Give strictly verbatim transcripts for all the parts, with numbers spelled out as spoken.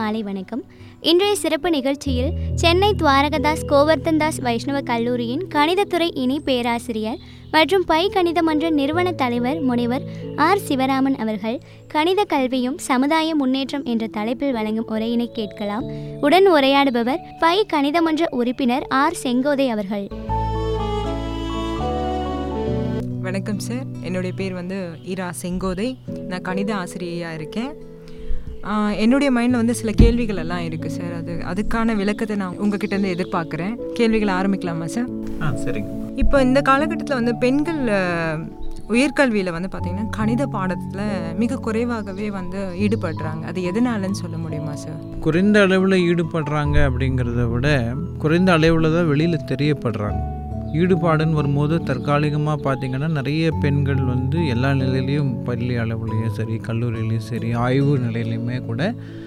மாலை வணக்கம். இன்றைய சிறப்பு நிகழ்ச்சியில் சென்னை துவாரகதாஸ் கோவர்தன்தாஸ் வைஷ்ணவ கல்லூரியின் கணிதத்துறை இணை பேராசிரியர் மற்றும் பை கணித மன்ற நிறுவன தலைவர் முனைவர் ஆர் சிவராமன் அவர்கள் கணித கல்வியும் சமுதாய முன்னேற்றம் என்ற தலைப்பில் வழங்கும் உரையினை கேட்கலாம். உடன் உரையாடுபவர் பை கணித மன்ற உறுப்பினர் ஆர் செங்கோதை அவர்கள். வணக்கம் சார், என்னுடைய பேர் வந்து இரா செங்கோதை. நான் கணித ஆசிரியையாக இருக்கேன். என்னுடைய மைண்டில் வந்து சில கேள்விகள் எல்லாம் இருக்குது சார். அது அதுக்கான விளக்கத்தை நான் உங்ககிட்டேருந்து எதிர்பார்க்குறேன். கேள்விகளை ஆரம்பிக்கலாமா சார்? ஆ சரிங்க. இப்போ இந்த காலகட்டத்தில் வந்து பெண்கள் உயர்கல்வியில் வந்து பார்த்திங்கன்னா கணித பாடத்தில் மிக குறைவாகவே வந்து ஈடுபடுறாங்க. அது எதனாலன்னு சொல்ல முடியுமா சார்? குறைந்த அளவில் ஈடுபடுறாங்க அப்படிங்கிறத விட குறைந்த அளவில் தான் வெளியில் தெரியப்படுறாங்க. ஈடுபாடுன்னு வரும்போது தற்காலிகமாக பார்த்திங்கன்னா நிறைய பெண்கள் வந்து எல்லா நிலையிலையும் பள்ளி அளவுலேயும் சரி, கல்லூரியிலையும் சரி, ஆய்வு நிலையிலையுமே கூட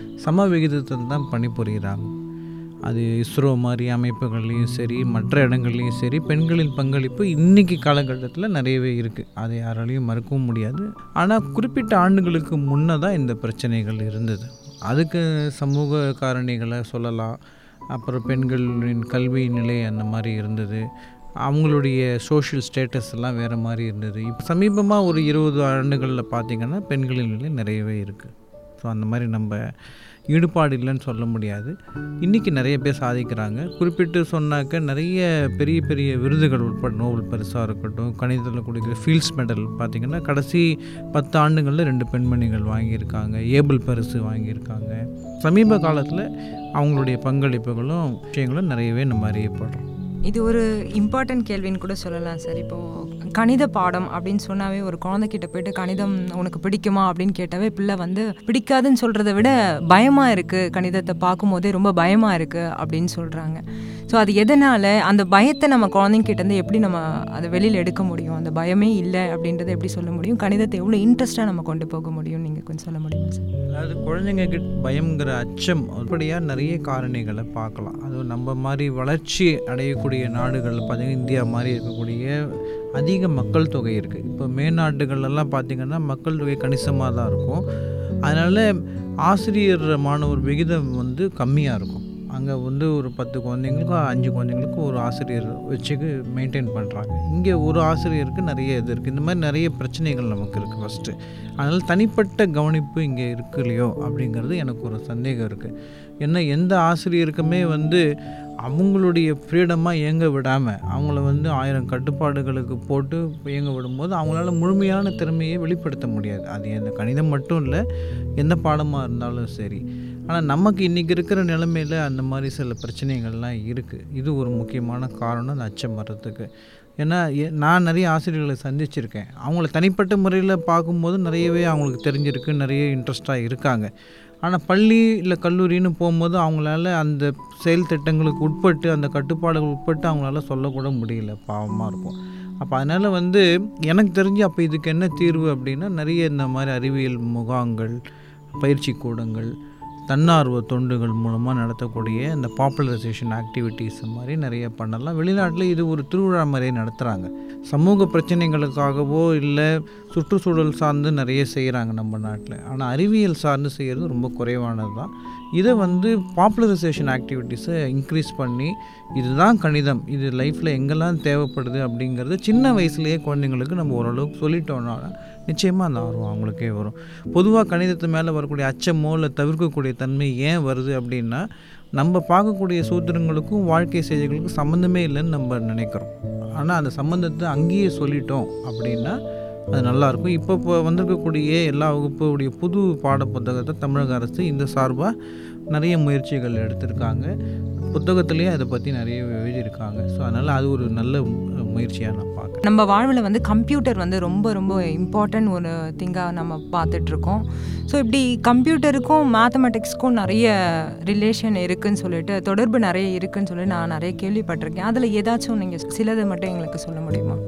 சம விகிதத்தில் தான் பணிபுரிகிறாங்க. அது இஸ்ரோ மாதிரி அமைப்புகள்லேயும் சரி, மற்ற இடங்கள்லையும் சரி, பெண்களின் பங்களிப்பு இன்றைக்கி காலகட்டத்தில் நிறையவே இருக்குது. அதை யாராலையும் மறுக்கவும் முடியாது. ஆனால் குறிப்பிட்ட ஆண்டுகளுக்கு முன்னே தான் இந்த பிரச்சனைகள் இருந்தது. அதுக்கு சமூக காரணிகளை சொல்லலாம். அப்புறம் பெண்களின் கல்வி நிலை அந்த மாதிரி இருந்தது. அவங்களுடைய சோஷியல் ஸ்டேட்டஸ் எல்லாம் வேறு மாதிரி இருந்தது. இப்போ சமீபமாக ஒரு இருபது ஆண்டுகளில் பார்த்திங்கன்னா பெண்களின் நிலை நிறையவே இருக்குது. ஸோ அந்த மாதிரி நம்ம ஈடுபாடு இல்லைன்னு சொல்ல முடியாது. இன்றைக்கி நிறைய பேர் சாதிக்கிறாங்க. குறிப்பிட்டு சொன்னாக்க நிறைய பெரிய பெரிய விருதுகள் உட்பட நோபல் பரிசாக இருக்கட்டும், கணிதத்தில் கொடுக்குற ஃபீல்ட்ஸ் மெடல் பார்த்திங்கன்னா கடைசி பத்து ஆண்டுகளில் ரெண்டு பெண்மணிகள் வாங்கியிருக்காங்க. ஏபிள் பரிசு வாங்கியிருக்காங்க. சமீப காலத்தில் அவங்களுடைய பங்களிப்புகளும் விஷயங்களும் நிறையவே நம்ம அறியப்படுறோம். இது ஒரு இம்பார்ட்டன்ட் கேள்வின்னு கூட சொல்லலாம் சார். இப்போது கணித பாடம் அப்படின்னு சொன்னாவே ஒரு குழந்தைகிட்ட போய்ட்டு கணிதம் உனக்கு பிடிக்குமா அப்படின்னு கேட்டாவே பிள்ளை வந்து பிடிக்காதுன்னு சொல்கிறத விட பயமாக இருக்குது, கணிதத்தை பார்க்கும்போதே ரொம்ப பயமாக இருக்குது அப்படின்னு சொல்கிறாங்க. ஸோ அது எதனால் அந்த பயத்தை நம்ம குழந்தைங்கிட்டேருந்து எப்படி நம்ம அதை வெளியில் எடுக்க முடியும்? அந்த பயமே இல்லை அப்படின்றத எப்படி சொல்ல முடியும்? கணிதத்தை எவ்வளோ இன்ட்ரெஸ்ட்டாக நம்ம கொண்டு போக முடியும்? நீங்கள் கொஞ்சம் சொல்ல முடியுமா சார்? அதாவது குழந்தைங்க கிட்ட பயங்கிற அச்சம் அப்படியாக நிறைய காரணிகளை பார்க்கலாம். அதுவும் நம்ம மாதிரி வளர்ச்சி அடையக்கூடிய நாடுகளில் பார்த்திங்கன்னா இந்தியா மாதிரி இருக்கக்கூடிய அதிக மக்கள் தொகை இருக்குது. இப்போ மேநாடுகள்லாம் பார்த்திங்கன்னா மக்கள் தொகை கணிசமாக தான் இருக்கும். அதனால் ஆசிரியர் மாணவர் விகிதம் வந்து கம்மியாக இருக்கும். அங்கே வந்து ஒரு பத்து குழந்தைங்களுக்கும் அஞ்சு குழந்தைங்களுக்கும் ஒரு ஆசிரியர் வச்சுக்கு மெயின்டைன் பண்ணுறாங்க. இங்கே ஒரு ஆசிரியருக்கு நிறைய இது இருக்குது. இந்த மாதிரி நிறைய பிரச்சனைகள் நமக்கு இருக்குது ஃபஸ்ட்டு. அதனால் தனிப்பட்ட கவனிப்பு இங்கே இருக்கு இல்லையோ அப்படிங்கிறது எனக்கு ஒரு சந்தேகம் இருக்குது. ஏன்னா எந்த ஆசிரியருக்குமே வந்து அவங்களுடைய ஃப்ரீடமாக இயங்க விடாமல் அவங்கள வந்து ஆயிரம் கட்டுப்பாடுகளுக்கு போட்டு இயங்க விடும்போது அவங்களால முழுமையான திறமையை வெளிப்படுத்த முடியாது. அது எந்த கணிதம் மட்டும் இல்லை, எந்த பாடமாக இருந்தாலும் சரி. ஆனால் நமக்கு இன்றைக்கி இருக்கிற நிலைமையில் அந்த மாதிரி சில பிரச்சனைகள்லாம் இருக்குது. இது ஒரு முக்கியமான காரணம் அந்த அச்சம் வர்றதுக்கு. ஏன்னா நான் நிறைய ஆசிரியர்களை சந்திச்சிருக்கேன். அவங்கள தனிப்பட்ட முறையில் பார்க்கும்போது நிறையவே அவங்களுக்கு தெரிஞ்சிருக்கு, நிறைய இன்ட்ரெஸ்டாக இருக்காங்க. ஆனால் பள்ளி இல்லை கல்லூரின்னு போகும்போது அவங்களால அந்த செயல் திட்டங்களுக்கு உட்பட்டு, அந்த கட்டுப்பாடுகள் உட்பட்டு அவங்களால சொல்லக்கூட முடியல. பாவமாக இருக்கும். அப்போ அதனால் வந்து எனக்கு தெரிஞ்சு அப்போ இதுக்கு என்ன தீர்வு அப்படின்னா நிறைய இந்த மாதிரி அறிவியல் முகாங்கள், பயிற்சி கூடங்கள், தன்னார்வ தொண்டுகள் மூலமாக நடத்தக்கூடிய இந்த பாப்புலரைசேஷன் ஆக்டிவிட்டீஸ் மாதிரி நிறைய பண்ணலாம். வெளிநாட்டில் இது ஒரு திருவிழா மாதிரியே நடத்துகிறாங்க. சமூக பிரச்சனைகளுக்காகவோ இல்லை சுற்றுச்சூழல் சார்ந்து நிறைய செய்கிறாங்க நம்ம நாட்டில். ஆனால் அறிவியல் சார்ந்து செய்கிறது ரொம்ப குறைவானது தான். இதை வந்து பாப்புலரைசேஷன் ஆக்டிவிட்டீஸை இன்க்ரீஸ் பண்ணி இதுதான் கணிதம், இது லைஃப்பில் எங்கெல்லாம் தேவைப்படுது அப்படிங்கிறது சின்ன வயசுலேயே குழந்தைங்களுக்கு நம்ம ஓரளவுக்கு சொல்லிட்டோம்னா நிச்சயமாக அந்த ஆர்வம் அவங்களுக்கே வரும். பொதுவாக கணிதத்து மேலே வரக்கூடிய அச்சமோ இல்லை தவிர்க்கக்கூடிய தன்மை ஏன் வருது அப்படின்னா நம்ம பார்க்கக்கூடிய சூத்திரங்களுக்கும் வாழ்க்கை செய்திகளுக்கும் சம்மந்தமே இல்லைன்னு நம்ம நினைக்கிறோம். ஆனால் அந்த சம்மந்தத்தை அங்கேயே சொல்லிட்டோம் அப்படின்னா அது நல்லாயிருக்கும். இப்போ இப்போ வந்திருக்கக்கூடிய எல்லா வகுப்புடைய புது பாட புத்தகத்தை தமிழக அரசு இந்த சார்பாக நிறைய முயற்சிகள் எடுத்திருக்காங்க. புத்தகத்துலேயே அதை பற்றி நிறைய எழுதியிருக்காங்க. ஸோ அதனால் அது ஒரு நல்ல முயற்சியாக நான் பார்க்குறேன். நம்ம வாழ்வில் வந்து கம்ப்யூட்டர் வந்து ரொம்ப ரொம்ப இம்பார்ட்டன்ட் ஒரு திங்காக நம்ம பார்த்துட்ருக்கோம். ஸோ இப்படி கம்ப்யூட்டருக்கும் மேத்தமெட்டிக்ஸ்க்கும் நிறைய ரிலேஷன் இருக்குதுன்னு சொல்லிட்டு, தொடர்பு நிறைய இருக்குதுன்னு சொல்லி நான் நிறைய கேள்விப்பட்டிருக்கேன். அதில் ஏதாச்சும் நீங்கள் சிலது மட்டும் எங்களுக்கு சொல்ல முடியுமா?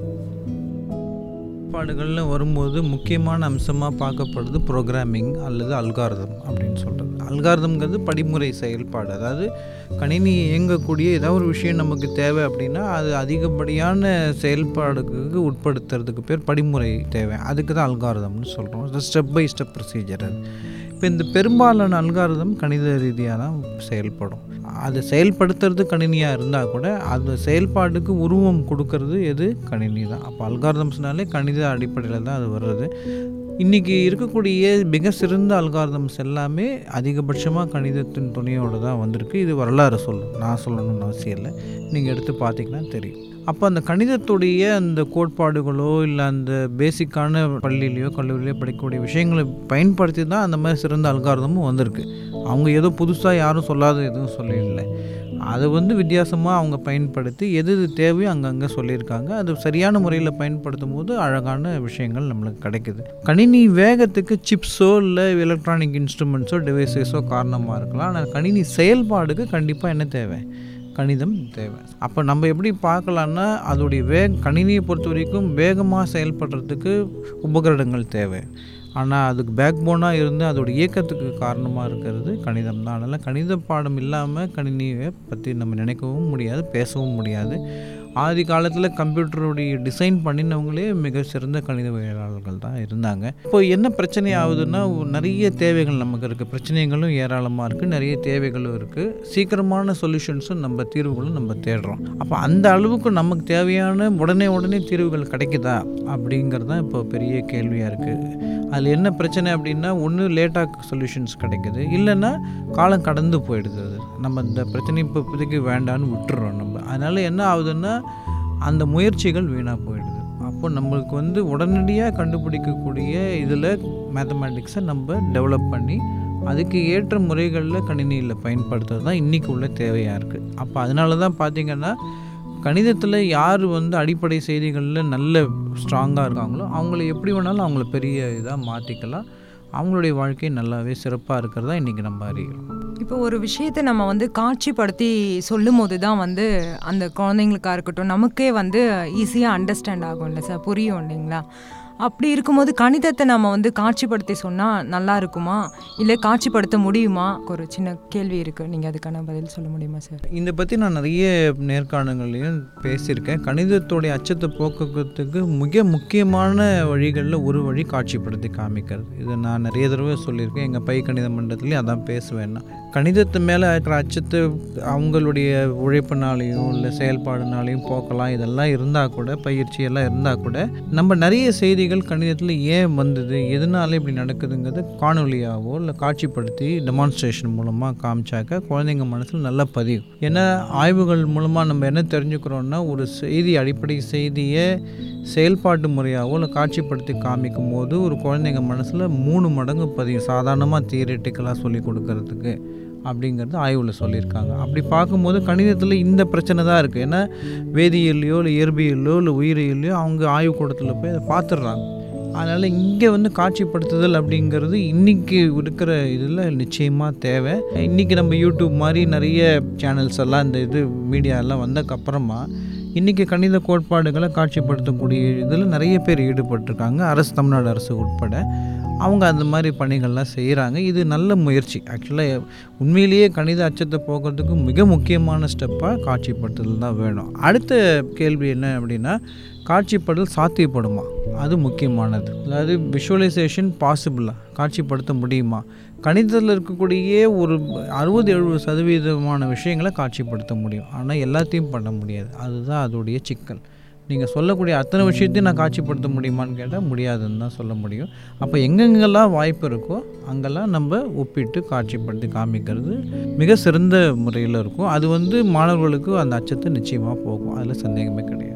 பாடுகள்னு வரும்போது முக்கியமான அம்சமாக பார்க்கப்படுது ப்ரோக்ராமிங் அல்லது அல்காரிதம் அப்படின்னு சொல்கிறது. அல்காரிதம்ங்கிறது படிமுறை செயல்பாடு. அதாவது கணினி இயங்கக்கூடிய ஏதாவது ஒரு விஷயம் நமக்கு தேவை அப்படின்னா அது அதிகப்படியான செயல்பாடுக்கு உட்படுத்துறதுக்கு பேர் படிமுறை தேவை. அதுக்கு தான் அல்காரிதம்னு சொல்கிறோம். அது ஸ்டெப் பை ஸ்டெப் ப்ரொசீஜர். அது இப்போ இந்த பெரும்பாலான அல்காரிதம் கணித ரீதியாக தான் செயல்படும். அது செயல்படுத்துறது கணினியாக இருந்தால் கூட அந்த செயல்பாட்டுக்கு உருவம் கொடுக்கறது எது கணினி தான். அப்போ அல்காரிதம்ஸ்னாலே கணித அடிப்படையில் தான் அது வர்றது. இன்றைக்கி இருக்கக்கூடிய மிக சிறந்த அல்காரிதம்ஸ் எல்லாமே அதிகபட்சமாக கணிதத்தின் துணையோடு தான் வந்திருக்கு. இது வரலாறு சொல்லும், நான் சொல்லணும்னு அவசியம் இல்லை, நீங்கள் எடுத்து பார்த்திங்கன்னா தெரியும். அப்போ அந்த கணிதத்துடைய அந்த கோட்பாடுகளோ இல்லை அந்த பேசிக்கான பள்ளியிலையோ கல்லூரியிலையோ படிக்கக்கூடிய விஷயங்களை பயன்படுத்தி தான் அந்த மாதிரி சிறந்த அல்காரிதமும் வந்திருக்கு. அவங்க ஏதோ புதுசாக யாரும் சொல்லாத எதுவும் சொல்லலை, அதை வந்து வித்தியாசமாக அவங்க பயன்படுத்தி எது எது தேவையோ அங்கங்கே சொல்லியிருக்காங்க. அது சரியான முறையில் பயன்படுத்தும் போது அழகான விஷயங்கள் நம்மளுக்கு கிடைக்குது. கணினி வேகத்துக்கு சிப்ஸோ இல்லை எலக்ட்ரானிக் இன்ஸ்ட்ருமெண்ட்ஸோ டிவைசஸோ காரணமாக இருக்கலாம். ஆனால் கணினி செயல்பாடுக்கு கண்டிப்பாக என்ன தேவை? கணிதம் தேவை. அப்போ நம்ம எப்படி பார்க்கலான்னா அதோடைய வேக கணினியை பொறுத்த வரைக்கும் வேகமாக செயல்படுறதுக்கு உபகரணங்கள் தேவை. ஆனால் அதுக்கு பேக் போனாக இருந்து அதோட இயக்கத்துக்கு காரணமாக இருக்கிறது கணிதம் தான். அதனால் கணித பாடம் இல்லாமல் கணினியை பற்றி நம்ம நினைக்கவும் முடியாது, பேசவும் முடியாது. ஆதி காலத்தில் கம்ப்யூட்டருடைய டிசைன் பண்ணினவங்களே மிக சிறந்த கணிதவியலாளர்கள் தான் இருந்தாங்க. இப்போ என்ன பிரச்சனை ஆகுதுன்னா நிறைய தேவைகள் நமக்கு இருக்குது, பிரச்சனைகளும் ஏராளமாக இருக்குது, நிறைய தேவைகளும் இருக்குது, சீக்கிரமான சொல்யூஷன்ஸும் நம்ம தீர்வுகளும் நம்ம தேடுறோம். அப்போ அந்த அளவுக்கு நமக்கு தேவையான உடனே உடனே தீர்வுகள் கிடைக்குதா அப்படிங்கிறது தான் இப்போ பெரிய கேள்வியாக இருக்குது. அதில் என்ன பிரச்சனை அப்படின்னா ஒன்று லேட்டாக சொல்யூஷன்ஸ் கிடைக்குது, இல்லைன்னா காலம் கடந்து போயிடுது. அது நம்ம இந்த பிரச்சனை இப்போ இப்போதைக்கு வேண்டான்னு விட்டுறோம் நம்ம. அதனால் என்ன ஆகுதுன்னா அந்த முயற்சிகள் வீணாக போயிடுது. அப்போ நம்மளுக்கு வந்து உடனடியாக கண்டுபிடிக்கக்கூடிய இதில் மேத்தமேட்டிக்ஸை நம்ம டெவலப் பண்ணி அதுக்கு ஏற்ற முறைகளில் கணினியில் பயன்படுத்துறது தான் இன்றைக்கி உள்ள தேவையாக இருக்குது. அப்போ அதனால தான் பார்த்திங்கன்னா கணிதத்தில் யார் வந்து அடிப்படை செய்திகளில் நல்ல ஸ்ட்ராங்காக இருக்காங்களோ அவங்கள எப்படி வேணாலும் அவங்கள பெரிய இதாக மாற்றிக்கலாம், அவங்களுடைய வாழ்க்கை நல்லாவே சிறப்பாக இருக்கிறதா இன்றைக்கி நம்ம அறிகிறோம். இப்போ ஒரு விஷயத்தை நம்ம வந்து காட்சிப்படுத்தி சொல்லும் போது தான் வந்து அந்த குழந்தைங்களுக்காக இருக்கட்டும் நமக்கே வந்து ஈஸியாக அண்டர்ஸ்டாண்ட் ஆகும் இல்லை சார், புரியும் இல்லைங்களா? அப்படி இருக்கும்போது கணிதத்தை நம்ம வந்து காட்சிப்படுத்தி சொன்னால் நல்லா இருக்குமா, இல்லை காட்சிப்படுத்த முடியுமா? ஒரு சின்ன கேள்வி இருக்குது, நீங்கள் அதுக்கான பதில் சொல்ல முடியுமா சார்? இதை பற்றி நான் நிறைய நேர்காணங்களையும் பேசியிருக்கேன். கணிதத்துடைய அச்சத்தை போக்குறதுக்கு மிக முக்கியமான வழிகளில் ஒரு வழி காட்சிப்படுத்தி காமிக்கிறது. இதை நான் நிறைய தடவை சொல்லியிருக்கேன், எங்கள் பை கணித மண்டலத்துலேயும் அதான் பேசுவேன்னா. கணிதத்து மேலே இருக்கிற அச்சத்தை அவங்களுடைய உழைப்பினாலையும் இல்லை செயல்பாடுனாலையும் போக்கலாம், இதெல்லாம் இருந்தால் கூட பயிற்சி எல்லாம் இருந்தால் கூட நம்ம நிறைய செய்திகள் கணிதத்தில் ஏன் வந்தது, எதனால இப்படி நடக்குதுங்கிறது காணொலியாவோ இல்லை காட்சிப்படுத்தி டெமான்ஸ்ட்ரேஷன் மூலமாக காமிச்சாக்க குழந்தைங்க மனசில் நல்லா பதியும். ஏன்னா ஆய்வுகள் மூலமாக நம்ம என்ன தெரிஞ்சுக்கிறோன்னா ஒரு செய்தி அடிப்படை செய்தியை செயல்பாட்டு முறையாகவோ இல்லை காட்சிப்படுத்தி காமிக்கும் போது ஒரு குழந்தைங்க மனசில் மூணு மடங்கு பதியும் சாதாரணமாக தியரிட்டிக்கலாக சொல்லி கொடுக்கறதுக்கு அப்படிங்கிறது ஆய்வில் சொல்லியிருக்காங்க. அப்படி பார்க்கும்போது கணிதத்தில் இந்த பிரச்சனை தான் இருக்குது. ஏன்னா வேதியியல்லையோ இல்லை இயற்பியல்லையோ இல்லை உயிரியல்லையோ அவங்க ஆய்வுக்கூடத்தில் போய் அதை பார்த்துடுறாங்க. அதனால் இங்கே வந்து காட்சிப்படுத்துதல் அப்படிங்கிறது இன்றைக்கி இருக்கிற இதில் நிச்சயமாக தேவை. இன்றைக்கி நம்ம யூடியூப் மாதிரி நிறைய சேனல்ஸ் எல்லாம் இந்த இது மீடியாலாம் வந்ததுக்கப்புறமா இன்றைக்கி கணித கோட்பாடுகளை காட்சிப்படுத்தக்கூடிய இதில் நிறைய பேர் ஈடுபட்டிருக்காங்க, அரசு தமிழ்நாடு அரசு உட்பட. அவங்க அந்த மாதிரி பணிகள்லாம் செய்கிறாங்க. இது நல்ல முயற்சி. ஆக்சுவலாக உண்மையிலேயே கணித அச்சத்தை போக்குறதுக்கு மிக முக்கியமான ஸ்டெப்பாக காட்சிப்படுத்துதல் தான் வேணும். அடுத்த கேள்வி என்ன அப்படின்னா காட்சிப்படுதல் சாத்தியப்படுமா, அது முக்கியமானது. அதாவது விஷுவலைசேஷன் பாசிபிளா, காட்சிப்படுத்த முடியுமா? கணிதத்தில் இருக்கக்கூடிய ஒரு அறுபது எழுபது சதவீதமான விஷயங்களை காட்சிப்படுத்த முடியும், ஆனால் எல்லாத்தையும் பண்ண முடியாது. அதுதான் அதோடைய சிக்கல். நீங்கள் சொல்லக்கூடிய அத்தனை விஷயத்தையும் நான் காட்சிப்படுத்த முடியுமான்னு கேட்டால் முடியாதுன்னு தான் சொல்ல முடியும். அப்போ எங்கெங்கெல்லாம் வாய்ப்பு இருக்கோ அங்கெல்லாம் நம்ம ஒப்பிட்டு காட்சிப்படுத்தி காமிக்கிறது மிக சிறந்த முறையில் இருக்கும். அது வந்து மாணவர்களுக்கு அந்த அச்சத்தை நிச்சயமாக போகும், அதில் சந்தேகமே கிடையாது.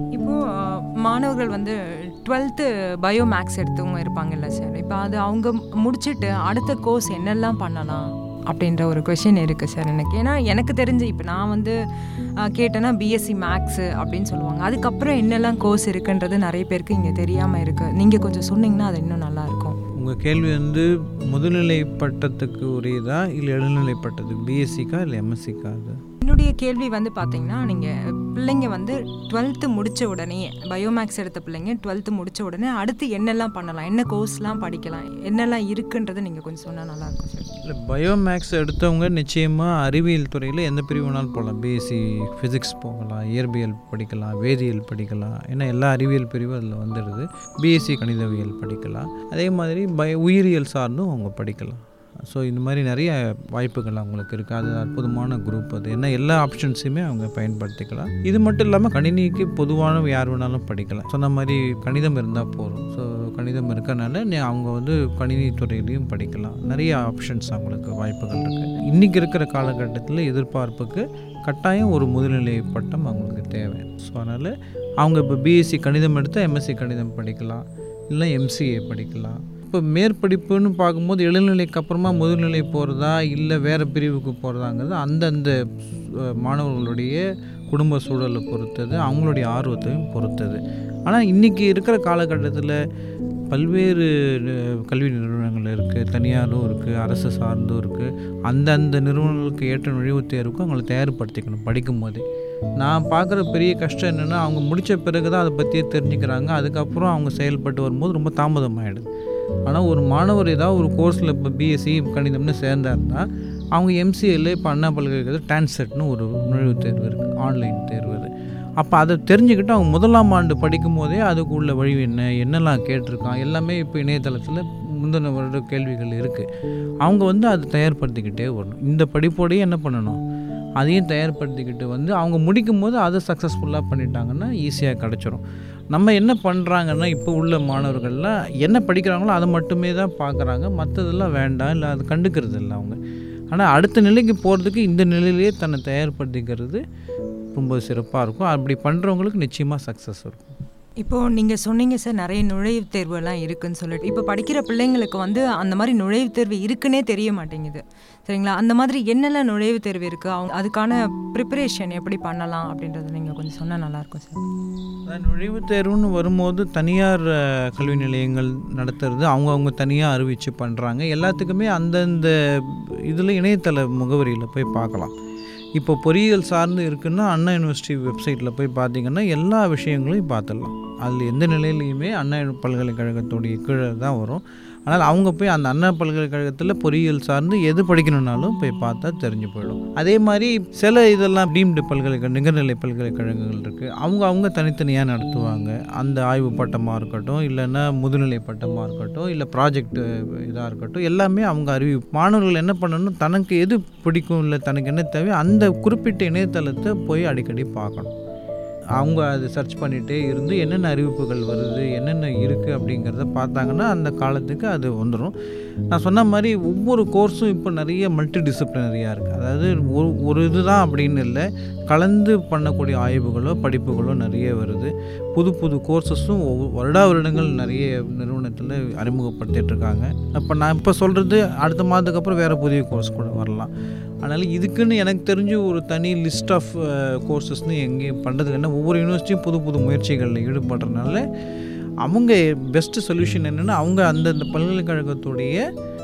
இப்போது மாணவர்கள் வந்து டுவெல்த்து பயோ மேக்ஸ் எடுத்தவங்க இருப்பாங்கல்ல சார், இப்போ அது அவங்க முடிச்சுட்டு அடுத்த கோர்ஸ் என்னெல்லாம் பண்ணலாம் அப்படின்ற ஒரு கொஷின் இருக்குது சார் எனக்கு. ஏன்னா எனக்கு தெரிஞ்சு இப்போ நான் வந்து கேட்டேன்னா பிஎஸ்சி மேக்ஸு அப்படின்னு சொல்லுவாங்க. அதுக்கப்புறம் என்னெல்லாம் கோர்ஸ் இருக்குன்றது நிறைய பேருக்கு இங்கே தெரியாமல் இருக்குது. நீங்கள் கொஞ்சம் சொன்னீங்கன்னா அது இன்னும் நல்லாயிருக்கும். உங்கள் கேள்வி வந்து முதுநிலை பட்டத்துக்கு உரியதா இல்லை இளநிலை பட்டத்துக்கு, பிஎஸ்சிக்கா இல்லை எம்எஸ்சிக்கா? அது என்னுடைய கேள்வி வந்து பார்த்தீங்கன்னா நீங்கள் பிள்ளைங்க வந்து டுவெல்த்து முடித்த உடனே பயோமேக்ஸ் எடுத்த பிள்ளைங்க டுவெல்த்து முடித்த உடனே அடுத்து என்னெல்லாம் பண்ணலாம், என்ன கோர்ஸ்லாம் படிக்கலாம், என்னெல்லாம் இருக்குன்றதை நீங்கள் கொஞ்சம் சொன்னால் நல்லாயிருக்கும் சார். இல்லை, பயோமேக்ஸ் எடுத்தவங்க நிச்சயமாக அறிவியல் துறையில் எந்த பிரிவு வேணாலும் போகலாம். பிஎஸ்சி ஃபிசிக்ஸ் போகலாம், இயற்பியல் படிக்கலாம், வேதியியல் படிக்கலாம், ஏன்னா எல்லா அறிவியல் பிரிவும் அதில் வந்துடுது. பிஎஸ்சி கணிதவியல் படிக்கலாம். அதே மாதிரி பய உயிரியல் சார்ந்தும் அவங்க படிக்கலாம். ஸோ இந்த மாதிரி நிறைய வாய்ப்புகள் அவங்களுக்கு இருக்குது. அது அற்புதமான குரூப். அது என்ன எல்லா ஆப்ஷன்ஸுமே அவங்க பயன்படுத்திக்கலாம். இது மட்டும் இல்லாமல் கணினிக்கு பொதுவான யார் வேணாலும் படிக்கலாம். சொன்ன மாதிரி கணிதம் இருந்தால் போதும். ஸோ கணிதம் இருக்கறனால நீ அவங்க வந்து கணினி துறையிலையும் படிக்கலாம். நிறைய ஆப்ஷன்ஸ் அவங்களுக்கு வாய்ப்புகள் இருக்குது. இன்றைக்கி இருக்கிற காலகட்டத்தில் எதிர்பார்ப்புக்கு கட்டாயம் ஒரு முதுநிலை பட்டம் அவங்களுக்கு தேவை. ஸோ அதனால் அவங்க இப்போ பிஎஸ்சி கணிதம் எடுத்தால் எம்எஸ்சி கணிதம் படிக்கலாம், இல்லை எம்சிஏ படிக்கலாம். இப்போ மேற்படிப்புன்னு பார்க்கும்போது இளநிலைக்கு அப்புறமா முதுநிலை போகிறதா இல்லை வேறு பிரிவுக்கு போகிறதாங்கிறது அந்தந்த மாணவர்களுடைய குடும்ப சூழலை பொறுத்தது, அவங்களுடைய ஆர்வத்தையும் பொறுத்தது. ஆனால் இன்றைக்கி இருக்கிற காலகட்டத்தில் பல்வேறு கல்வி நிறுவனங்கள் இருக்குது, தனியாரும் இருக்குது, அரசு சார்ந்தும் இருக்குது. அந்தந்த நிறுவனங்களுக்கு ஏற்ற நுழைவுத் தேர்வுக்கு அவங்களை தயார்படுத்திக்கணும் படிக்கும் போதே. நான் பார்க்குற பெரிய கஷ்டம் என்னென்னா, அவங்க முடித்த பிறகு தான் அதை பற்றியே தெரிஞ்சுக்கிறாங்க. அதுக்கப்புறம் அவங்க செயல்பட்டு வரும்போது ரொம்ப தாமதமாகிடுது. ஆனால் ஒரு மாணவர் ஏதாவது ஒரு கோர்ஸில் இப்போ பிஎஸ்சி கணிதம்னு சேர்ந்தாருன்னா அவங்க எம்சிஏல இப்போ அண்ணா பல்கலைக்கழகத்தில் டான்செட்னு ஒரு நுழைவுத் தேர்வு இருக்குது, ஆன்லைன் தேர்வு. அது அப்போ அதை தெரிஞ்சுக்கிட்டு அவங்க முதலாம் ஆண்டு படிக்கும் போதே அதுக்குள்ள வழி என்ன என்னெல்லாம் கேட்டிருக்கான் எல்லாமே இப்போ இணையதளத்தில் முந்தின வருட கேள்விகள் இருக்குது. அவங்க வந்து அதை தயார்படுத்திக்கிட்டே வரணும். இந்த படிப்போடையே என்ன பண்ணணும், அதையும் தயார்படுத்திக்கிட்டு வந்து அவங்க முடிக்கும் போது அதை சக்ஸஸ்ஃபுல்லாக பண்ணிட்டாங்கன்னா ஈஸியாக கிடச்சிரும். நம்ம என்ன பண்ணுறாங்கன்னா, இப்போ உள்ள மாணவர்கள்லாம் என்ன படிக்கிறாங்களோ அதை மட்டுமே தான் பார்க்குறாங்க, மற்றதெல்லாம் வேண்டாம், இல்லை அது கண்டுக்கிறது இல்லை அவங்க. ஆனால் அடுத்த நிலைக்கு போகிறதுக்கு இந்த நிலையிலேயே தன்னை தயார்படுத்திக்கிறது ரொம்ப சிறப்பாக இருக்கும். அப்படி பண்ணுறவங்களுக்கு நிச்சயமாக சக்ஸஸ் இருக்கும். இப்போது நீங்கள் சொன்னீங்க சார், நிறைய நுழைவுத் தேர்வுலாம் இருக்குதுன்னு சொல்லிட்டு. இப்போ படிக்கிற பிள்ளைங்களுக்கு வந்து அந்த மாதிரி நுழைவுத் தேர்வு இருக்குன்னே தெரிய மாட்டேங்குது, சரிங்களா? அந்த மாதிரி என்னெல்லாம் நுழைவுத் தேர்வு இருக்குது, அவங்க அதுக்கான ப்ரிப்பரேஷன் எப்படி பண்ணலாம் அப்படின்றத நீங்கள் கொஞ்சம் சொன்னால் நல்லாயிருக்கும் சார். நுழைவுத் தேர்வுன்னு வரும்போது தனியார் கல்வி நிலையங்கள் நடத்துறது அவங்கவுங்க தனியாக அறிவித்து பண்ணுறாங்க. எல்லாத்துக்குமே அந்தந்த இதில் இணையதள முகவரியில் போய் பார்க்கலாம். இப்போ பொறியியல் சார்ந்து இருக்குன்னா அண்ணா யூனிவர்சிட்டி வெப்சைட்டில் போய் பார்த்தீங்கன்னா எல்லா விஷயங்களையும் பார்த்துடலாம். அதில் எந்த நிலையிலையுமே அண்ணா பல்கலைக்கழகத்துடைய கீழே தான் வரும். ஆனால் அவங்க போய் அந்த அண்ணா பல்கலைக்கழகத்தில் பொறியியல் சார்ந்து எது படிக்கணுன்னாலும் போய் பார்த்தா தெரிஞ்சு போயிடும். அதே மாதிரி சில இதெல்லாம் டீம்டு பல்கலைக்கழக நிகர்நிலை பல்கலைக்கழகங்கள் இருக்குது. அவங்க அவங்க தனித்தனியாக நடத்துவாங்க. அந்த ஆய்வு பட்டமாக இருக்கட்டும், இல்லைன்னா முதுநிலை பட்டமாக இருக்கட்டும், இல்லை ப்ராஜெக்ட் இதாக இருக்கட்டும், எல்லாமே அவங்க அறிவி மாணவர்கள் என்ன பண்ணணும், தனக்கு எது பிடிக்கும் இல்லை தனக்கு என்ன தேவை அந்த குறிப்பிட்ட இணையதளத்தை போய் அடிக்கடி பார்க்கணும். அவங்க அதை சர்ச் பண்ணிகிட்டே இருந்து என்னென்ன அறிவிப்புகள் வருது, என்னென்ன இருக்குது அப்படிங்கிறத பார்த்தாங்கன்னா அந்த காலத்துக்கு அது வந்துடும். நான் சொன்ன மாதிரி ஒவ்வொரு கோர்ஸும் இப்போ நிறைய மல்டி டிசிப்ளினரியாக இருக்குது. அதாவது ஒரு ஒரு இது தான் அப்படின்னு இல்லை, கலந்து பண்ணக்கூடிய ஆய்வுகளோ படிப்புகளோ நிறைய வருது. புது புது கோர்ஸஸும் வருடா வருடங்கள் நிறைய நிறுவனத்தில் அறிமுகப்படுத்திகிட்ருக்காங்க. அப்போ நான் இப்போ சொல்கிறது அடுத்த மாதத்துக்கு அப்புறம் வேறு புதிய கோர்ஸ் கூட வரலாம். அதனால் இதுக்குன்னு எனக்கு தெரிஞ்சு ஒரு தனி லிஸ்ட் ஆஃப் கோர்சஸ்னு எங்கேயும் பண்ணுறது என்ன, ஒவ்வொரு யூனிவர்சிட்டியும் புது புது முயற்சிகளில் ஈடுபடுறதுனால அவங்க பெஸ்ட்டு சொல்யூஷன் என்னென்னா அவங்க அந்தந்த பல்கலைக்கழகத்துடைய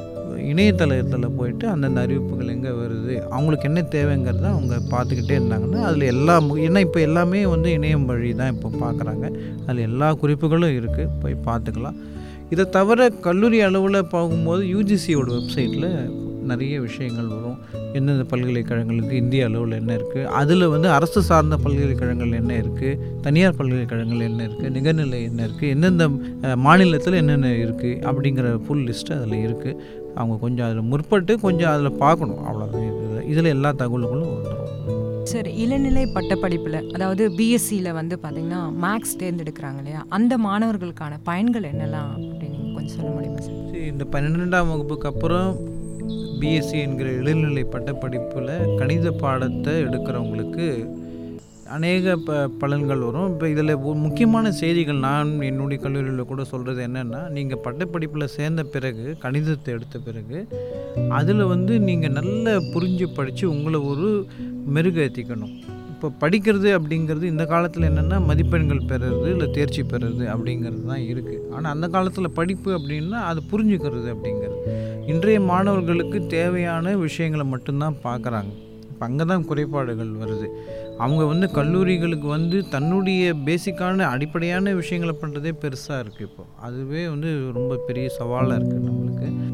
இணையதளத்தில் போயிட்டு அந்தந்த அறிவிப்புகள் எங்கே வருது, அவங்களுக்கு என்ன தேவைங்கிறத அவங்க பார்த்துக்கிட்டே இருந்தாங்கன்னா அதில் எல்லா ஏன்னா இப்போ எல்லாமே வந்து இணையம் வழி தான் இப்போ பார்க்குறாங்க. அதில் எல்லா குறிப்புகளும் இருக்குது, போய் பார்த்துக்கலாம். இதை தவிர கல்லூரி அளவில் போகும்போது யூஜிசியோட வெப்சைட்டில் நிறைய விஷயங்கள் வரும். எந்தெந்த பல்கலைக்கழகங்களுக்கு இந்திய அளவில் என்ன இருக்குது, அதில் வந்து அரசு சார்ந்த பல்கலைக்கழகங்கள் என்ன இருக்குது, தனியார் பல்கலைக்கழகங்கள் என்ன இருக்குது, நிகர்நிலை என்ன இருக்குது, எந்தெந்த மாநிலத்தில் என்னென்ன இருக்குது அப்படிங்கிற ஃபுல் லிஸ்ட்டு அதில் இருக்குது. அவங்க கொஞ்சம் அதில் முற்பட்டு கொஞ்சம் அதில் பார்க்கணும், அவ்வளோதான். இதில் இதில் எல்லா தகவல்களும் வந்துடும். சார், இளநிலை பட்டப்படிப்பில் அதாவது பிஎஸ்சியில் வந்து பார்த்திங்கன்னா மேக்ஸ் தேர்ந்தெடுக்கிறாங்க இல்லையா, அந்த மாணவர்களுக்கான பயன்கள் என்னெல்லாம் அப்படின்னு நீங்கள் கொஞ்சம் சொல்ல முடியுமா சார்? சரி, இந்த பன்னிரெண்டாம் வகுப்புக்கு அப்புறம் பிஎஸ்சி என்கிற இளநிலை பட்டப்படிப்பில் கணித பாடத்தை எடுக்கிறவங்களுக்கு அநேக ப பலன்கள் வரும். இப்போ இதில் முக்கியமான செய்திகள் நான் என்னுடைய கல்லூரியில் கூட சொல்கிறது என்னென்னா, நீங்கள் பட்டப்படிப்பில் சேர்ந்த பிறகு கணிதத்தை எடுத்த பிறகு அதில் வந்து நீங்கள் நல்லா புரிஞ்சு படித்து உங்களை ஒரு மெருகேற்றிக்கணும். இப்போ படிக்கிறது அப்படிங்கிறது இந்த காலத்தில் என்னென்னா மதிப்பெண்கள் பெறுறது இல்லை தேர்ச்சி பெறுறது அப்படிங்கிறது தான் இருக்குது. ஆனால் அந்த காலத்தில் படிப்பு அப்படின்னா அது புரிஞ்சுக்கிறது அப்படிங்கிறது. இன்றைய மாணவர்களுக்கு தேவையான விஷயங்களை மட்டும்தான் பார்க்குறாங்க. இப்போ அங்கே தான் குறைபாடுகள் வருது. அவங்க வந்து கல்லூரிகளுக்கு வந்து தன்னுடைய பேசிக்கான அடிப்படையான விஷயங்களை பண்ணுறதே பெருசாக இருக்குது. இப்போ அதுவே வந்து ரொம்ப பெரிய சவாலாக இருக்குது நம்மளுக்கு.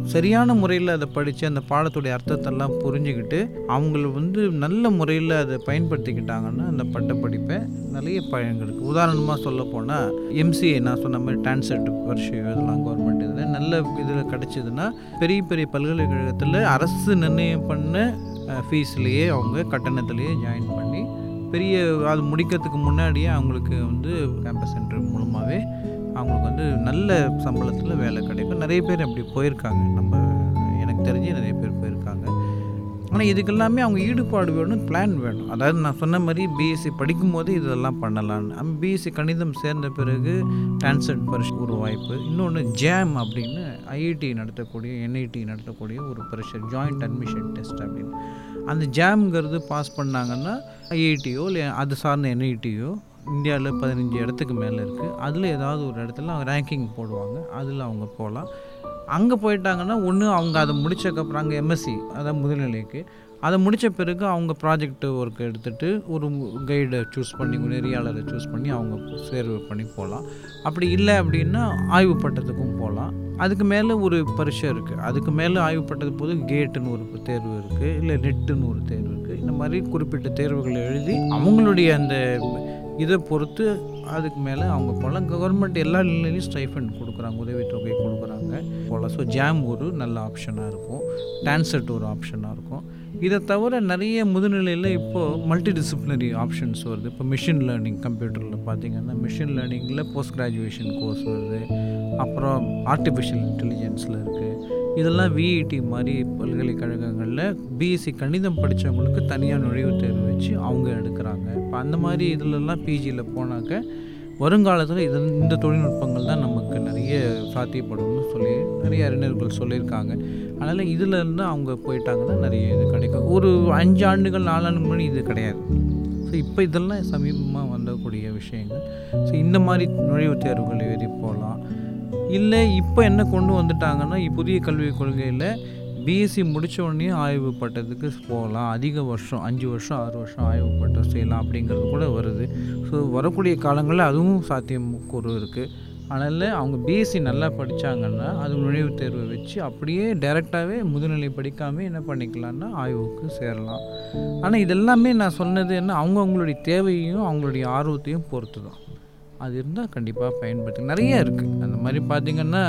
சரியான முறையில் அதை படித்து அந்த பாடத்துடைய அர்த்தத்தெல்லாம் புரிஞ்சுக்கிட்டு அவங்கள வந்து நல்ல முறையில் அதை பயன்படுத்திக்கிட்டாங்கன்னா அந்த பட்டப்படிப்பை நிறைய பயன்கள் இருக்குது. உதாரணமாக சொல்ல போனால் எம்சிஏ நான் சொன்ன மாதிரி டிரான்ஸ்லேட் வருஷம் இதெல்லாம் கவர்மெண்ட் இதில் நல்ல இதில் கிடச்சிதுன்னா பெரிய பெரிய பல்கலைக்கழகத்தில் அரசு நிர்ணயம் பண்ண ஃபீஸ்லேயே அவங்க கட்டணத்திலேயே ஜாயின் பண்ணி பெரிய அது முடிக்கிறதுக்கு முன்னாடியே அவங்களுக்கு வந்து கேம்பஸ் சென்டர் மூலமாகவே அவங்களுக்கு வந்து நல்ல சம்பளத்தில் வேலை கிடைக்கும். நிறைய பேர் அப்படி போயிருக்காங்க, நம்ம எனக்கு தெரிஞ்சு நிறைய பேர் போயிருக்காங்க. ஆனால் இதுக்கெல்லாமே அவங்க ஈடுபாடு வேணும், பிளான் வேணும். அதாவது நான் சொன்ன மாதிரி பிஎஸ்சி படிக்கும்போது இதெல்லாம் பண்ணலான்னு. பிஎஸ்சி கணிதம் சேர்ந்த பிறகு டிரான்ஸ்லேட் பரிசு ஒரு வாய்ப்பு. இன்னொன்று ஜேம் அப்படின்னு ஐஐடி நடத்தக்கூடிய என்ஐடி நடத்தக்கூடிய ஒரு பரிசு, ஜாயிண்ட் அட்மிஷன் டெஸ்ட் அப்படின்னு. அந்த ஜேம்ங்கிறது பாஸ் பண்ணாங்கன்னா ஐஐடியோ இல்லை அது சார்ந்த என்ஐடியோ இந்தியாவில் பதினஞ்சு இடத்துக்கு மேலே இருக்குது. அதில் ஏதாவது ஒரு இடத்துல அவங்க ரேங்கிங் போடுவாங்க, அதில் அவங்க போகலாம். அங்கே போயிட்டாங்கன்னா ஒன்று அவங்க அதை முடித்ததுக்கப்புறம் அங்கே எம்எஸ்சி அதாவது முதுநிலைக்கு அதை முடித்த பிறகு அவங்க ப்ராஜெக்ட் ஒர்க் எடுத்துகிட்டு ஒரு கைடை சூஸ் பண்ணி நெறியாளரை சூஸ் பண்ணி அவங்க சேர்வு பண்ணி போகலாம். அப்படி இல்லை அப்படின்னா ஆய்வு பட்டத்துக்கும் போகலாம். அதுக்கு மேலே ஒரு பரீட்சை இருக்குது. அதுக்கு மேலே ஆய்வு பட்டது போது கேட்டுன்னு ஒரு தேர்வு இருக்குது, இல்லை நெட்டுன்னு ஒரு தேர்வு இருக்குது. இந்த மாதிரி குறிப்பிட்ட தேர்வுகளை எழுதி அவங்களுடைய அந்த இதை பொறுத்து அதுக்கு மேலே அவங்க போகலாம். கவர்மெண்ட் எல்லா நிலையிலையும் ஸ்டைஃபண்ட் கொடுக்குறாங்க, உதவித்தொகை கொடுக்குறாங்க போகலாம். ஸோ ஜாம் ஒரு நல்ல ஆப்ஷனாக இருக்கும், டான்செட் ஒரு ஆப்ஷனாக இருக்கும். இதை தவிர நிறைய முதுநிலையில் இப்போது மல்டி டிசிப்ளினரி ஆப்ஷன்ஸ் வருது. இப்போ மிஷின் லேர்னிங் கம்ப்யூட்டரில் பார்த்திங்கன்னா மிஷின் லேர்னிங்கில் போஸ்ட் கிராஜுவேஷன் கோர்ஸ் வருது. அப்புறம் ஆர்டிஃபிஷியல் இன்டெலிஜென்ஸில் இருக்குது. இதெல்லாம் விஇடி மாதிரி பல்கலைக்கழகங்களில் பிஎஸ்சி கணிதம் படித்தவங்களுக்கு தனியாக நுழைவுத் தேர்வு வச்சு அவங்க எடுக்கிறாங்க. இப்போ அந்த மாதிரி இதிலெல்லாம் பிஜியில் போனாக்க வருங்காலத்தில் இது இந்த தொழில்நுட்பங்கள் தான் நமக்கு நிறைய சாத்தியப்படும்னு சொல்லி நிறைய அறிஞர்கள் சொல்லியிருக்காங்க. அதனால் இதில் இருந்து அவங்க போயிட்டாங்கன்னா நிறைய இது கிடைக்கும். ஒரு அஞ்சு ஆண்டுகள் நாலாண்டு முன்னாடி இது கிடையாது. ஸோ இப்போ இதெல்லாம் சமீபமாக வந்தக்கூடிய விஷயங்கள். ஸோ இந்த மாதிரி நுழைவுத் தேர்வுகள் எழுதி போகலாம். இல்லை இப்போ என்ன கொண்டு வந்துட்டாங்கன்னா புதிய கல்விக் கொள்கையில் பிஎஸ்சி முடித்த உடனே ஆய்வு பட்டத்துக்கு போகலாம், அதிக வருஷம் அஞ்சு வருஷம் ஆறு வருஷம் ஆய்வு பட்டம் செய்யலாம் அப்படிங்கிறது கூட வருது. ஸோ வரக்கூடிய காலங்களில் அதுவும் சாத்தியம் கூறு இருக்குது. அதனால் அவங்க பிஎஸ்சி நல்லா படித்தாங்கன்னா அது நுழைவுத் தேர்வை வச்சு அப்படியே டைரெக்டாகவே முதுநிலை படிக்காமல் என்ன பண்ணிக்கலான்னா ஆய்வுக்கு சேரலாம். ஆனால் இதெல்லாமே நான் சொன்னது என்ன, அவங்கவுங்களுடைய தேவையையும் அவங்களுடைய ஆர்வத்தையும் பொறுத்து தான். அது இருந்தால் கண்டிப்பாக பயன்படுத்து நிறைய இருக்குது. அந்த மாதிரி பார்த்திங்கன்னா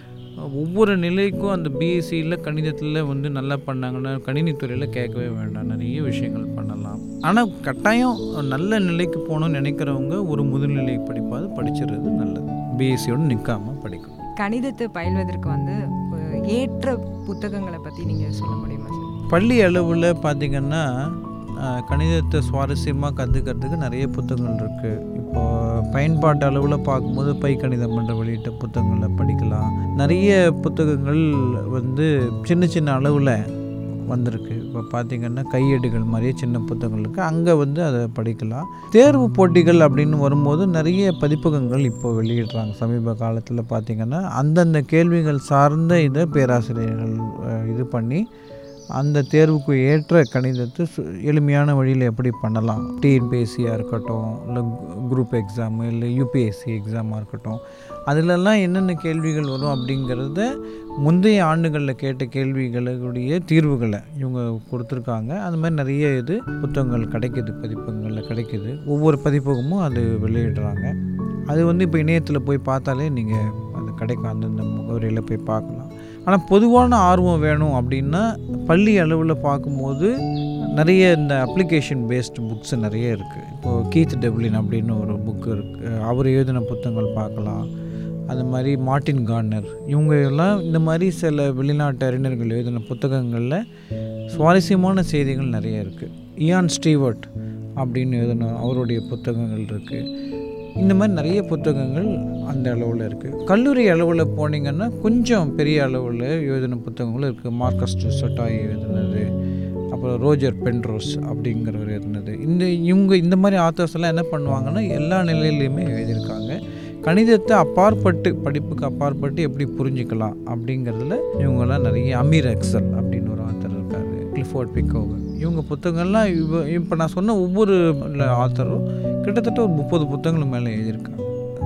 ஒவ்வொரு நிலைக்கும் அந்த பிஎஸ்சியில் கணிதத்தில் வந்து நல்லா பண்ணாங்கன்னா கணினித்துறையில் கேட்கவே வேண்டாம், நிறைய விஷயங்கள் பண்ணலாம். ஆனால் கட்டாயம் நல்ல நிலைக்கு போகணும்னு நினைக்கிறவங்க ஒரு முதுநிலை படிப்பாது படிச்சிடுறது நல்லது, பிஎஸ்சியோடு நிற்காமல் படிக்கணும். கணிதத்தை பயில்வதற்கு வந்து ஏற்ற புத்தகங்களை பற்றி நீங்கள் சொல்ல முடியுமா சார்? பள்ளி அளவில் பார்த்திங்கன்னா கணிதத்தை சுவாரஸ்யமாக கற்றுக்கிறதுக்கு நிறைய புத்தகங்கள் இருக்குது. இப்போது பயன்பாட்டு அளவில் பார்க்கும்போது பை கணிதம் என்ற வெளியிட்ட புத்தகங்களை படிக்கலாம். நிறைய புத்தகங்கள் வந்து சின்ன சின்ன அளவில் வந்திருக்கு. இப்போ பார்த்திங்கன்னா கையேடுகள் மாதிரியே சின்ன புத்தகங்கள் இருக்குது, அங்கே வந்து அதை படிக்கலாம். தேர்வு போட்டிகள் அப்படின்னு வரும்போது நிறைய பதிப்பகங்கள் இப்போ வெளியிடுறாங்க. சமீப காலத்தில் பார்த்திங்கன்னா அந்தந்த கேள்விகள் சார்ந்த இதை பேராசிரியர்கள் இது பண்ணி அந்த தேர்வுக்கு ஏற்ற கணிதத்தை எளிமையான வழியில் எப்படி பண்ணலாம், டிஎன்பிஎஸ்சியாக இருக்கட்டும், இல்லை குரூப் எக்ஸாமு, இல்லை யூபிஎஸ்சி எக்ஸாமாக இருக்கட்டும், அதிலெல்லாம் என்னென்ன கேள்விகள் வரும் அப்படிங்கிறத முந்தைய ஆண்டுகளில் கேட்ட கேள்விகளுடைய தீர்வுகளை இவங்க கொடுத்துருக்காங்க. அது மாதிரி நிறைய இது புத்தகங்கள் கிடைக்கிது, பதிப்பகங்களில் கிடைக்கிது. ஒவ்வொரு பதிப்பகமும் அது வெளியிடுறாங்க. அது வந்து இப்போ இணையத்தில் போய் பார்த்தாலே நீங்கள் அது கிடைக்கும், அந்தந்த முகவரியில் போய் பார்க்கலாம். ஆனால் பொதுவான ஆர்வம் வேணும் அப்படின்னா பள்ளி அளவில் பார்க்கும்போது நிறைய இந்த அப்ளிகேஷன் பேஸ்டு புக்ஸ் நிறைய இருக்குது. இப்போது கீத் டெப்லின் அப்படின்னு ஒரு புக்கு இருக்குது, அவர் எழுதின புத்தகங்கள் பார்க்கலாம். அது மாதிரி மார்ட்டின் கார்னர், இவங்க எல்லாம் இந்த மாதிரி சில வெளிநாட்டு அறிஞர்கள் எழுதின புத்தகங்களில் சுவாரஸ்யமான செய்திகள் நிறைய இருக்குது. இயான் ஸ்டீவர்ட் அப்படின்னு எழுதின அவருடைய புத்தகங்கள் இருக்குது. இந்த மாதிரி நிறைய புத்தகங்கள் அந்த அளவில் இருக்குது. கல்லூரி அளவில் போனீங்கன்னா கொஞ்சம் பெரிய அளவில் எழுதின புத்தகங்களும் இருக்குது. மார்க்கஸ் டுசட்டாய் எழுதினது, அப்புறம் ரோஜர் பென்ரோஸ் அப்படிங்கிறவர் எழுதினது. இந்த இவங்க இந்த மாதிரி ஆத்தர்ஸ் எல்லாம் என்ன பண்ணுவாங்கன்னா எல்லா நிலையிலையுமே எழுதியிருக்காங்க. கணிதத்தை அப்பாற்பட்டு படிப்புக்கு அப்பாற்பட்டு எப்படி புரிஞ்சிக்கலாம் அப்படிங்கிறதுல இவங்கெல்லாம் நிறைய. அமீர் எக்ஸல் அப்படின்னு ஒரு ஆத்தர் இருக்கார், கிளிஃபோர்ட் பிக்கோவர், இவங்க புத்தகங்கள்லாம் இப்போ இப்போ நான் சொன்ன ஒவ்வொரு ஆத்தரும் கிட்டத்தட்ட ஒரு முப்பது புத்தகங்கள் மேலே எழுதியிருக்காங்க.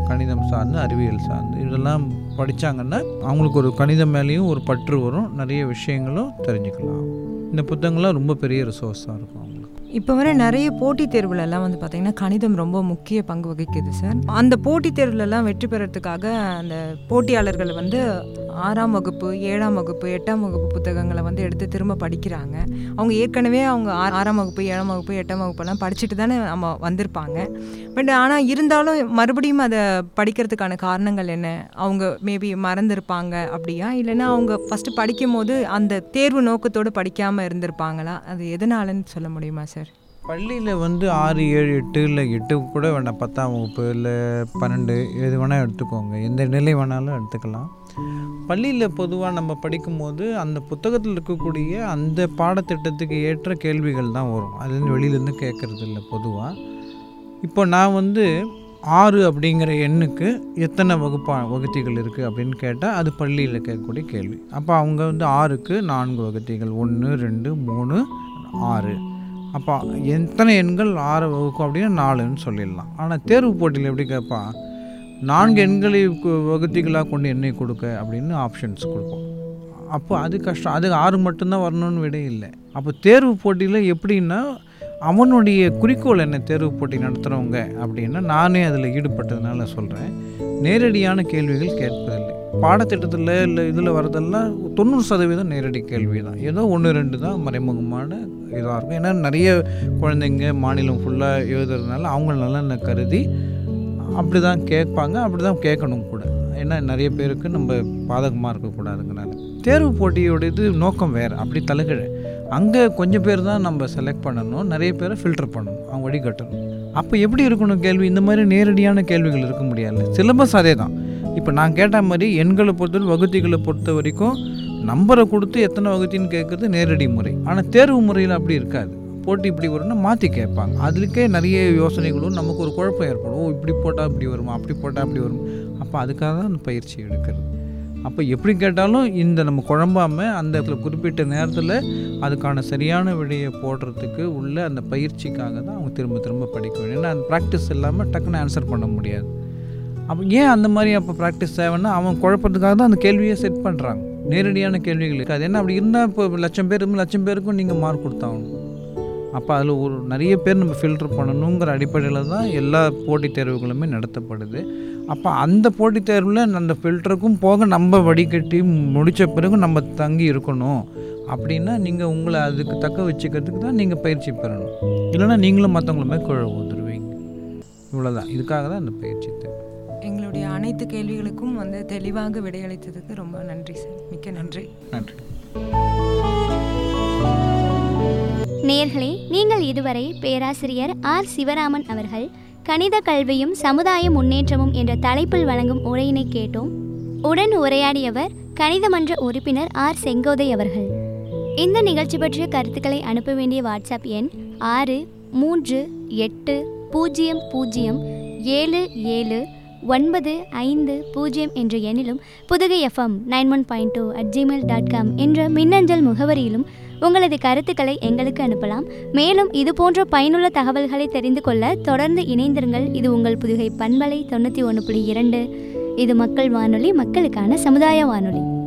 கணிதம் சார்ந்து, அறிவியல் சார்ந்து இதெல்லாம் படித்தாங்கன்னா அவங்களுக்கு ஒரு கணிதம் மேலேயும் ஒரு பற்று வரும், நிறைய விஷயங்களும் தெரிஞ்சுக்கலாம். இந்த புத்தகங்கள்லாம் ரொம்ப பெரிய ரிசோர்ஸாக இருக்கும் அவங்களுக்கு. இப்போ வர நிறைய போட்டித் தேர்வுலலாம் வந்து பார்த்திங்கன்னா கணிதம் ரொம்ப முக்கிய பங்கு வகிக்குது சார். அந்த போட்டித் தேர்வுலலாம் வெற்றி பெறத்துக்காக அந்த போட்டியாளர்கள் வந்து ஆறாம் வகுப்பு, ஏழாம் வகுப்பு, எட்டாம் வகுப்பு புத்தகங்களை வந்து எடுத்து திரும்ப படிக்கிறாங்க. அவங்க ஏற்கனவே அவங்க ஆறாம் வகுப்பு, ஏழாம் வகுப்பு, எட்டாம் வகுப்பெல்லாம் படிச்சுட்டு தானே நம்ம வந்திருப்பாங்க. பட் ஆனால் இருந்தாலும் மறுபடியும் அதை படிக்கிறதுக்கான காரணங்கள் என்ன? அவங்க மேபி மறந்துருப்பாங்க அப்படியா, இல்லைன்னா அவங்க ஃபஸ்ட்டு படிக்கும் போது அந்த தேர்வு நோக்கத்தோடு படிக்காமல் இருந்திருப்பாங்களா? அது எதனாலன்னு சொல்ல முடியுமா சார்? பள்ளியில் வந்து ஆறு, ஏழு, எட்டு இல்லை எட்டு கூட வேண்டாம், பத்தாம் வகுப்பு இல்லை பன்னெண்டு எது வேணால் எடுத்துக்கோங்க, எந்த நிலை வேணாலும் எடுத்துக்கலாம். பள்ளியில் பொதுவாக நம்ம படிக்கும்போது அந்த புத்தகத்தில் இருக்கக்கூடிய அந்த பாடத்திட்டத்துக்கு ஏற்ற கேள்விகள் தான் வரும். அதுலேருந்து வெளியிலேருந்து கேட்குறது இல்லை பொதுவாக. இப்போ நான் வந்து ஆறு அப்படிங்கிற எண்ணுக்கு எத்தனை வகுப்பா வகுத்திகள் இருக்குது அப்படின்னு கேட்டால் அது பள்ளியில் கேட்கக்கூடிய கேள்வி. அப்போ அவங்க வந்து ஆறுக்கு நான்கு வகுத்திகள், ஒன்று, ரெண்டு, மூணு, ஆறு. அப்போ எத்தனை எண்கள் ஆறு வகுக்கும் அப்படின்னா நாலுன்னு சொல்லிடலாம். ஆனால் தேர்வு போட்டியில் எப்படி கேட்பான், நான்கு எண்களை வகுத்திகளாக கொண்டு எண்ணை கொடுக்க அப்படின்னு ஆப்ஷன்ஸ் கொடுப்போம். அப்போ அது கஷ்டம். அது ஆறு மட்டும்தான் வரணும்னு விட இல்லை. அப்போ தேர்வு போட்டியில் எப்படின்னா அவனுடைய குறிக்கோள் என்ன, தேர்வு போட்டி நடத்துகிறவங்க அப்படின்னா, நானே அதில் ஈடுபட்டதுனால சொல்கிறேன், நேரடியான கேள்விகள் கேட்பதில்லை. பாடத்திட்டத்தில் இல்லை இதில் வரதெல்லாம் தொண்ணூறு சதவீதம் நேரடி கேள்வி தான். ஏதோ ஒன்று ரெண்டு தான் மறைமுகமான இதாக இருக்கும். ஏன்னா நிறைய குழந்தைங்க மாநிலம் ஃபுல்லாக எழுதுறதுனால அவங்க நல்லா கருதி அப்படி தான் கேட்பாங்க, அப்படி தான் கேட்கணும் கூட. ஏன்னா நிறைய பேருக்கு நம்ம பாதகமாக இருக்கக்கூடாதுங்கனால. தேர்வு போட்டியோட இது நோக்கம் வேறு, அப்படி தலைகீழ. அங்கே கொஞ்சம் பேர் தான் நம்ம செலக்ட் பண்ணணும், நிறைய பேரை ஃபில்டர் பண்ணணும், அவங்க வழிகட்டணும். அப்போ எப்படி இருக்கணும் கேள்வி? இந்த மாதிரி நேரடியான கேள்விகள் இருக்க முடியாது. சிலபஸ் அதே தான். இப்போ நான் கேட்ட மாதிரி எண்களை பொறுத்தவரை, வகுத்திகளை பொறுத்த வரைக்கும் நம்பரை கொடுத்து எத்தனை வகுத்தின்னு கேட்குறது நேரடி முறை. ஆனால் தேர்வு முறையில் அப்படி இருக்காது. போட்டி இப்படி வரும்னா மாற்றி கேட்பாங்க. அதுக்கே நிறைய யோசனைகளும் நமக்கு ஒரு குழப்பம் ஏற்படும். ஓ இப்படி போட்டால் இப்படி வருமா, அப்படி போட்டால் அப்படி வரும். அப்போ அதுக்காக தான் அந்த பயிற்சி எடுக்கிறது. அப்போ எப்படி கேட்டாலும் இந்த நம்ம குழம்பாமல் அந்த குறிப்பிட்ட நேரத்தில் அதுக்கான சரியான விடையை போடுறதுக்கு உள்ள அந்த பயிற்சிக்காக தான் அவங்க திரும்ப திரும்ப படிக்க வேண்டும். ஏன்னா அந்த ப்ராக்டிஸ் இல்லாமல் டக்குன்னு ஆன்சர் பண்ண முடியாது. அப்போ ஏன் அந்த மாதிரி அப்போ ப்ராக்டிஸ் தேவைன்னா அவன் குழப்பத்துக்காக தான் அந்த கேள்வியை செட் பண்ணுறாங்க. நேரடியான கேள்விகள் இருக்காது. ஏன்னா அப்படி இருந்தால் இப்போ லட்சம் பேர் லட்சம் பேருக்கும் நீங்கள் மார்க் கொடுத்தாகணும். அப்போ அதில் ஒரு நிறைய பேர் நம்ம ஃபில்டர் பண்ணணுங்கிற அடிப்படையில் தான் எல்லா போட்டித் தேர்வுகளுமே நடத்தப்படுது. அப்போ அந்த போட்டித் தேர்வில் அந்த ஃபில்டருக்கும் போக நம்ம வடிகட்டி முடித்த பிறகு நம்ம தங்கி இருக்கணும் அப்படின்னா நீங்கள் உங்களை அதுக்கு தக்க வச்சுக்கிறதுக்கு தான் நீங்கள் பயிற்சி பெறணும். இல்லைன்னா நீங்களும் மற்றவங்களுமே கீழே ஊதுருவீங்க. இவ்வளோதான். இதுக்காக தான் அந்த பயிற்சி தேவை. எங்களுடைய அனைத்து கேள்விகளுக்கும் வந்து தெளிவாக விடையளித்ததுக்கு ரொம்ப நன்றி சார். மிக்க நன்றி. நன்றி. நேயர்களே, நீங்கள் இதுவரை பேராசிரியர் ஆர் சிவராமன் அவர்கள் கணித கல்வியும் சமுதாய முன்னேற்றமும் என்ற தலைப்பில் வழங்கும் உரையினை கேட்டோம். உடன் உரையாடியவர் கணித மன்ற உறுப்பினர் ஆர் செங்கோதை அவர்கள். இந்த நிகழ்ச்சி பற்றிய கருத்துக்களை அனுப்ப வேண்டிய வாட்ஸ்அப் எண் ஆறு மூன்று எட்டு பூஜ்ஜியம் பூஜ்ஜியம் ஏழு ஏழு ஒன்பது ஐந்து பூஜ்ஜியம் என்ற எண்ணிலும் Pudugai FM nine one point two at Gmail dot com என்ற மின்னஞ்சல் முகவரியிலும் உங்களது கருத்துக்களை எங்களுக்கு அனுப்பலாம். மேலும் இது போன்ற பயனுள்ள தகவல்களை தெரிந்து கொள்ள தொடர்ந்து இணைந்திருங்கள். இது உங்கள் புதுகை பண்பலை தொண்ணூற்றி ஒன்று புள்ளி இரண்டு. இது மக்கள் வானொலி, மக்களுக்கான சமுதாய வானொலி.